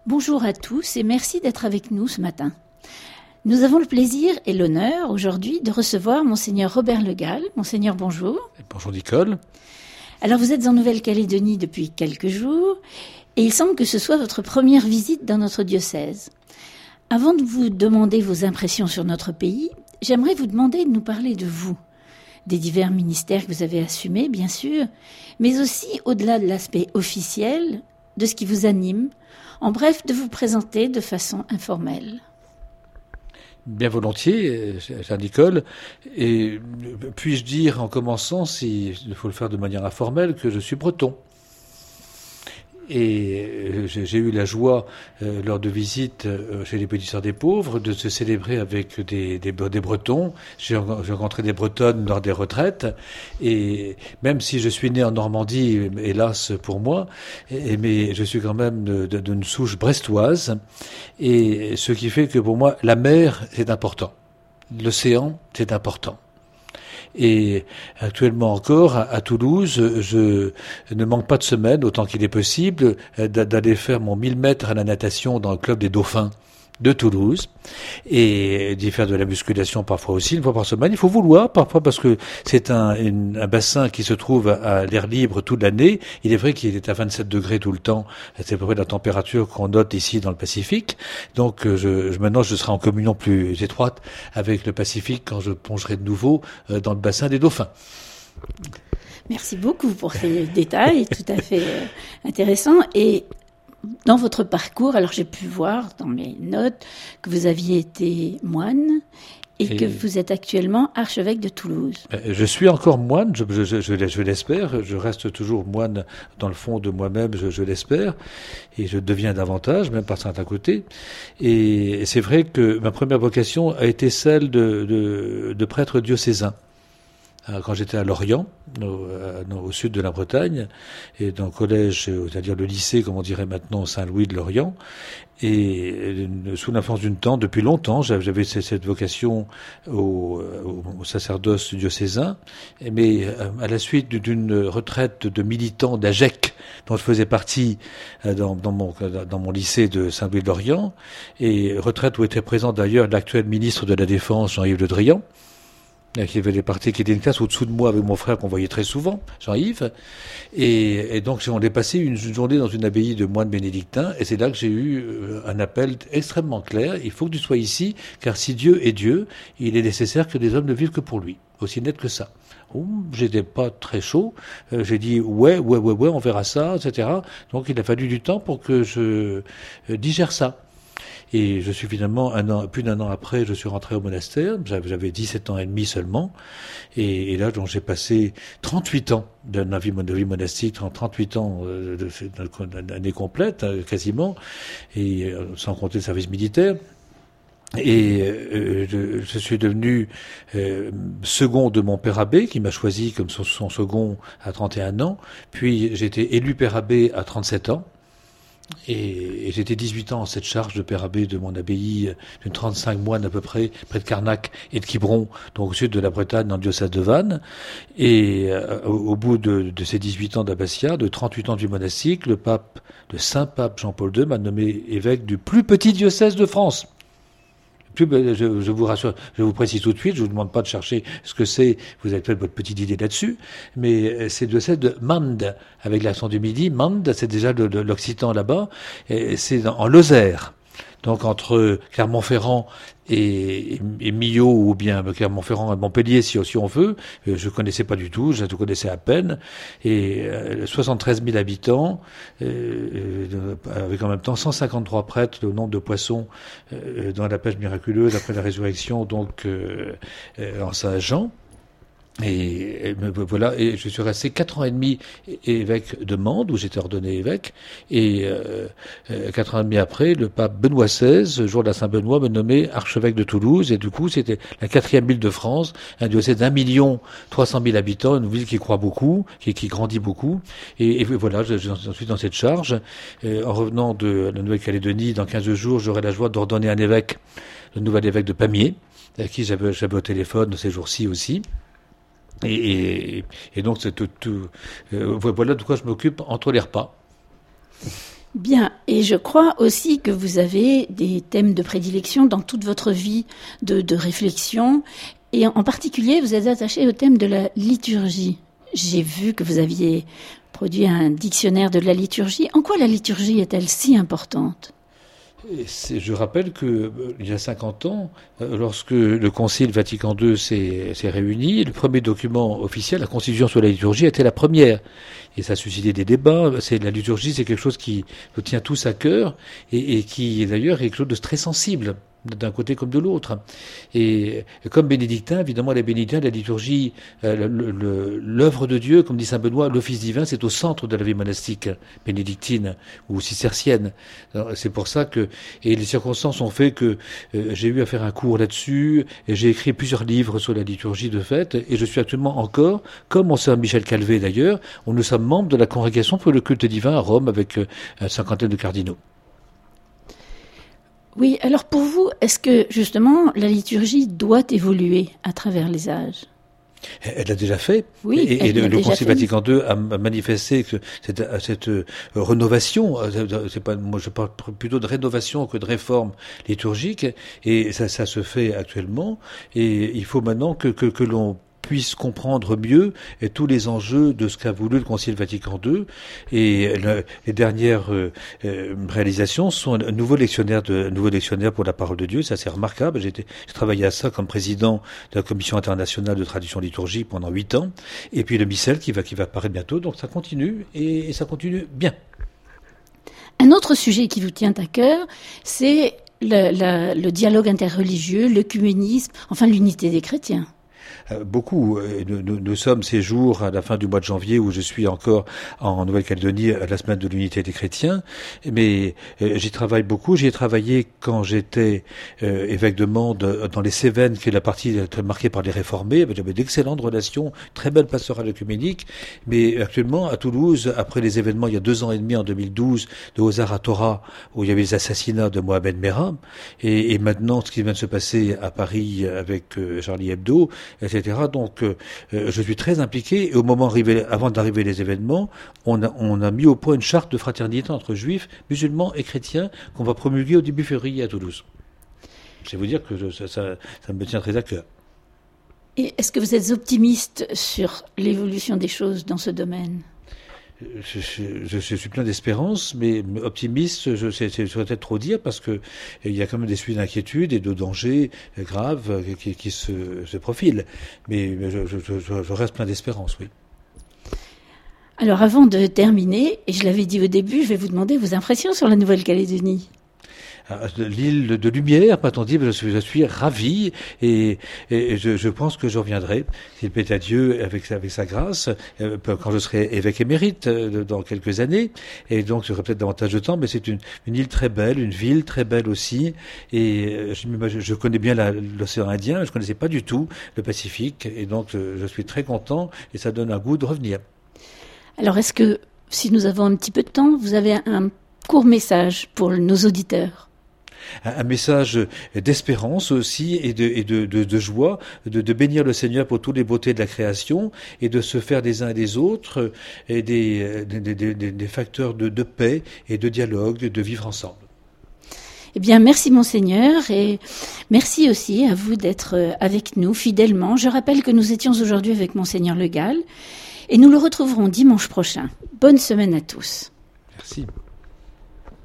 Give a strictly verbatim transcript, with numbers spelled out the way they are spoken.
Bonjour à tous et merci d'être avec nous ce matin. Nous avons le plaisir et l'honneur aujourd'hui de recevoir Monseigneur Robert Le Gall. Monseigneur, bonjour. Bonjour Nicole. Alors vous êtes en Nouvelle-Calédonie depuis quelques jours et il semble que ce soit votre première visite dans notre diocèse. Avant de vous demander vos impressions sur notre pays, j'aimerais vous demander de nous parler de vous, des divers ministères que vous avez assumés, bien sûr, mais aussi, au-delà de l'aspect officiel, de ce qui vous anime, en bref, de vous présenter de façon informelle. Bien volontiers, chère Nicole. Et puis-je dire, en commençant, s'il faut le faire de manière informelle, que je suis breton. Et j'ai eu la joie, euh, lors de visites euh, chez les Petites Sœurs des Pauvres, de se célébrer avec des, des, des Bretons. J'ai rencontré des Bretonnes lors des retraites. Et même si je suis né en Normandie, hélas pour moi, et, mais je suis quand même d'une souche brestoise. Et ce qui fait que pour moi, la mer, c'est important. L'océan, c'est important. Et actuellement encore, à, à Toulouse, je ne manque pas de semaine, autant qu'il est possible, d'aller faire mon mille mètres à la natation dans le club des Dauphins de Toulouse, et d'y faire de la musculation parfois aussi, une fois par semaine. Il faut vouloir, parfois, parce que c'est un, une, un bassin qui se trouve à l'air libre toute l'année. Il est vrai qu'il est à vingt-sept degrés tout le temps. C'est à peu près la température qu'on note ici dans le Pacifique. Donc, je, je, maintenant, je serai en communion plus étroite avec le Pacifique quand je plongerai de nouveau dans le bassin des Dauphins. Merci beaucoup pour ces détails tout à fait intéressants. Et dans votre parcours, alors j'ai pu voir dans mes notes que vous aviez été moine et, et que vous êtes actuellement archevêque de Toulouse. Je suis encore moine, je, je, je, je l'espère, je reste toujours moine dans le fond de moi-même, je, je l'espère, et je deviens davantage, même par certains côtés. Et c'est vrai que ma première vocation a été celle de, de, de prêtre diocésain. Quand j'étais à Lorient, au, au sud de la Bretagne, et dans le collège, c'est-à-dire le lycée, comme on dirait maintenant, Saint-Louis de Lorient, et sous l'influence d'une tante, depuis longtemps, j'avais cette vocation au, au sacerdoce diocésain, mais à la suite d'une retraite de militants d'A G E C, dont je faisais partie dans, dans, mon, dans mon lycée de Saint-Louis de Lorient, et retraite où était présent d'ailleurs l'actuel ministre de la Défense, Jean-Yves Le Drian, qui avait des parties qui étaient une classe au-dessous de moi avec mon frère qu'on voyait très souvent, Jean-Yves. Et, et donc, on est passé une journée dans une abbaye de moines bénédictins, et c'est là que j'ai eu un appel extrêmement clair. Il faut que tu sois ici, car si Dieu est Dieu, il est nécessaire que les hommes ne vivent que pour lui. Aussi net que ça. Oh, j'étais pas très chaud. Euh, j'ai dit ouais, ouais, ouais, ouais, on verra ça, et cetera. Donc, il a fallu du temps pour que je euh, digère ça. Et je suis finalement, un an, plus d'un an après, je suis rentré au monastère. J'avais dix-sept ans et demi seulement. Et, et là, donc, j'ai passé trente-huit ans de la vie, de vie monastique, trente-huit ans d'année complète, quasiment, et sans compter le service militaire. Et euh, je, je suis devenu euh, second de mon père abbé, qui m'a choisi comme son, son second à trente et un ans. Puis j'ai été élu père abbé à trente-sept ans. Et, et j'étais dix-huit ans en cette charge de père abbé de mon abbaye d'une trente-cinq moines à peu près, près de Carnac et de Quiberon, donc au sud de la Bretagne, dans le diocèse de Vannes. Et euh, au, au bout de, de ces dix-huit ans d'abbatiat, de trente-huit ans du monastique, le pape, le saint pape Jean-Paul deux m'a nommé évêque du plus petit diocèse de France. Je, je vous rassure, je vous précise tout de suite, je vous demande pas de chercher ce que c'est, vous avez peut-être votre petite idée là-dessus, mais c'est le diocèse de Mende, avec l'accent du midi. Mende, c'est déjà de, de l'occitan là-bas, et c'est en Lozère. Donc entre Clermont-Ferrand et, et, et Millau, ou bien Clermont-Ferrand et Montpellier, si, si on veut, je connaissais pas du tout, je le connaissais à peine, et euh, soixante-treize mille habitants, euh, avec en même temps cent cinquante-trois prêtres, le nombre de poissons euh, dans la pêche miraculeuse après la résurrection, donc euh, euh, en Saint-Jean. Et, et voilà, et je suis resté quatre ans et demi évêque de Mende, où j'étais ordonné évêque, et euh, quatre ans et demi après, le pape Benoît seize, jour de la Saint-Benoît, me nommait archevêque de Toulouse, et du coup, c'était la quatrième ville de France, un diocèse d'un million trois cent mille habitants, une ville qui croît beaucoup, qui, qui grandit beaucoup, et, et voilà, j'en suis dans cette charge. Et en revenant de la Nouvelle-Calédonie, dans quinze jours, j'aurai la joie d'ordonner un évêque, le nouvel évêque de Pamiers, à qui j'avais au téléphone ces jours-ci aussi. Et, et, et donc, c'est tout, tout, euh, voilà de quoi je m'occupe entre les repas. Bien, et je crois aussi que vous avez des thèmes de prédilection dans toute votre vie de, de réflexion, et en particulier, vous êtes attaché au thème de la liturgie. J'ai vu que vous aviez produit un dictionnaire de la liturgie. En quoi la liturgie est-elle si importante ? C'est, je rappelle que euh, il y a cinquante ans, euh, lorsque le Concile Vatican deux s'est, s'est réuni, le premier document officiel, la Constitution sur la liturgie, était la première. Et ça a suscité des débats. C'est, la liturgie, c'est quelque chose qui nous tient tous à cœur et, et qui, d'ailleurs, est quelque chose de très sensible, d'un côté comme de l'autre. Et comme bénédictin, évidemment, les bénédictins, la liturgie, euh, le, le, l'œuvre de Dieu, comme dit saint Benoît, l'office divin, c'est au centre de la vie monastique bénédictine ou cistercienne. Alors, c'est pour ça que, et les circonstances ont fait que euh, j'ai eu à faire un cours là-dessus, et j'ai écrit plusieurs livres sur la liturgie de fait, et je suis actuellement encore, comme monseigneur Michel Calvé d'ailleurs, où nous sommes membres de la congrégation pour le culte divin à Rome avec euh, une cinquantaine de cardinaux. Oui, alors pour vous, est-ce que justement la liturgie doit évoluer à travers les âges ? Elle l'a déjà fait. Oui, et, et le, le Concile fait. Vatican deux a manifesté que cette, cette euh, rénovation, c'est pas, moi je parle plutôt de rénovation que de réforme liturgique, et ça, ça se fait actuellement. Et il faut maintenant que, que, que l'on puisse comprendre mieux et tous les enjeux de ce qu'a voulu le Concile Vatican deux. Et le, les dernières euh, réalisations sont un nouveau lectionnaire, de, un nouveau lectionnaire pour la parole de Dieu. Ça, c'est remarquable. J'ai, été, j'ai travaillé à ça comme président de la Commission internationale de tradition liturgique pendant huit ans. Et puis le missel qui va, qui va apparaître bientôt. Donc ça continue et, et ça continue bien. Un autre sujet qui vous tient à cœur, c'est le, la, le dialogue interreligieux, l'œcuménisme, enfin l'unité des chrétiens. Beaucoup. Nous, nous, nous sommes ces jours à la fin du mois de janvier où je suis encore en Nouvelle-Calédonie à la semaine de l'unité des chrétiens. Mais euh, j'y travaille beaucoup. J'y ai travaillé quand j'étais euh, évêque de Mende dans les Cévennes, qui est la partie marquée par les réformés. J'avais d'excellentes relations, très belle pastorale œcuménique. Mais actuellement, à Toulouse, après les événements il y a deux ans et demi, en deux mille douze, de Ozar à Torah, où il y avait les assassinats de Mohamed Merah, et, et maintenant ce qui vient de se passer à Paris avec euh, Charlie Hebdo, et cetera. Donc, euh, je suis très impliqué. Et au moment arrivé, avant d'arriver les événements, on a, on a mis au point une charte de fraternité entre juifs, musulmans et chrétiens qu'on va promulguer au début février à Toulouse. Je vais vous dire que je, ça, ça, ça me tient très à cœur. Et est-ce que vous êtes optimiste sur l'évolution des choses dans ce domaine ? Je, je, je suis plein d'espérance, mais optimiste, je sais, c'est peut-être trop dire, parce que il y a quand même des sujets d'inquiétude et de dangers graves qui, qui se, se profilent. Mais je, je, je, je reste plein d'espérance, oui. Alors, avant de terminer, et je l'avais dit au début, je vais vous demander vos impressions sur la Nouvelle-Calédonie. L'île de lumière, m'a-t-on dit, je suis, je suis ravi et, et je, je pense que je reviendrai, s'il plaît à Dieu, avec, avec sa grâce, quand je serai évêque émérite dans quelques années. Et donc, j'aurai peut-être davantage de temps, mais c'est une, une île très belle, une ville très belle aussi. Et je, je connais bien la, l'océan Indien, je ne connaissais pas du tout le Pacifique. Et donc, je, je suis très content et ça donne un goût de revenir. Alors, est-ce que, si nous avons un petit peu de temps, vous avez un, un court message pour nos auditeurs ? Un message d'espérance aussi et de, et de, de, de joie, de, de bénir le Seigneur pour toutes les beautés de la création et de se faire des uns et des autres et des, des, des, des, des facteurs de, de paix et de dialogue, de vivre ensemble. Eh bien, merci Monseigneur et merci aussi à vous d'être avec nous fidèlement. Je rappelle que nous étions aujourd'hui avec Monseigneur Le Gall et nous le retrouverons dimanche prochain. Bonne semaine à tous. Merci.